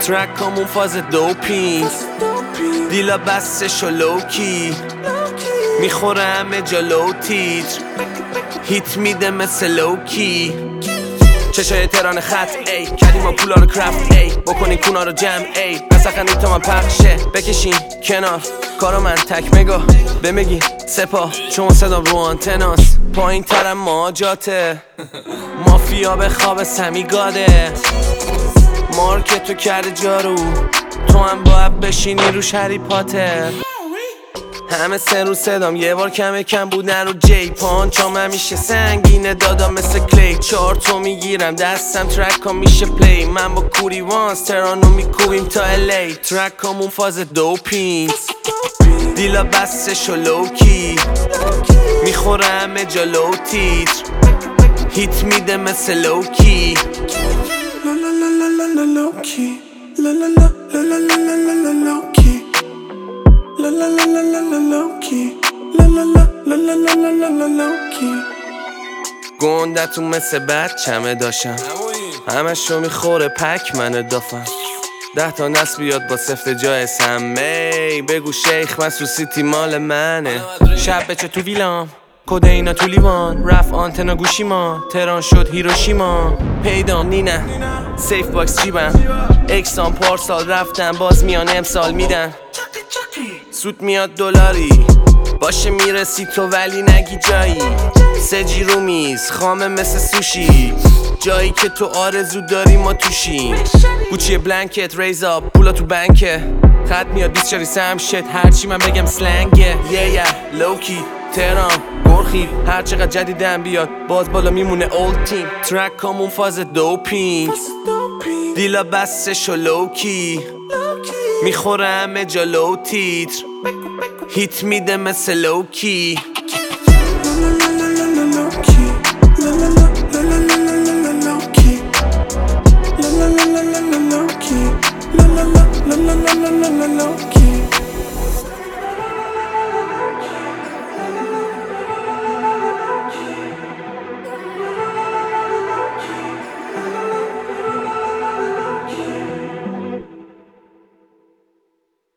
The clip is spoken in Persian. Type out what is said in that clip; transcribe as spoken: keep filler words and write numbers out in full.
ترکامون فاز دوپینگ، دیلا بستش و لوکی میخوره همه جلو تیتر، هیت میده مثل لوکی. چشای تران خط ای کردیم ما پولا رو کرفت ای بکنین کونا رو جمع ای نسخنی تا من پخشه بکشین کنار کارو من تک مگا بمگی سپاه چون صدام رو آنتناس پایین ترم ماجاته مافیا به خواب سمی گاده مارکتو کرده جارو تو هم باید بشینی روش هری پاتر همه سه رو صدام یه بار کمه کم بودن رو جی پانچام همیشه سنگینه دادا مثل کلی چهار تو میگیرم دستم ترک ها میشه پلی من با کوری وانس ترانو میکوبیم تا الی ترک همون فاز دوپینگ دیلا بستش و لوکی میخوره همه جلو تیتر هیت میده مثل لوکی La la la la la la low-key. La la la la la la la la la low-key. La la la la la la low-key. La la la la la la la la la low-key. گندتون مثل بچمه داشتم همشو میخوره پک من دافم ده تا نصب بیاد با سفت جای سمی بگو شیخ مسو سیتی مال منه شب بچه تو ویلام کده اینا تو لیوان رف آنتنا گوشی ما تران شد هیروشیما پیدام نینه سیف باکس جیبم اکسان پارسال رفتم باز میان امسال میدن سود میاد دلاری باشه میرسی تو ولی نگی جایی سجی رو میز خامه مثل سوشی جایی که تو آرزو داری ما توشیم گوچی بلنکت ریز آپ پولا تو بنکه خط میاد بیست شاری سم شت هرچی من بگم سلنگه یه یه لوکی ترام برخی هر چقدر جدیدم بیاد باز بالا میمونه اولد تیم ترک همون فاز دوپینگ دیلا بستش و لوکی میخوره همه جلو تیتر هیت میده مثل لوکی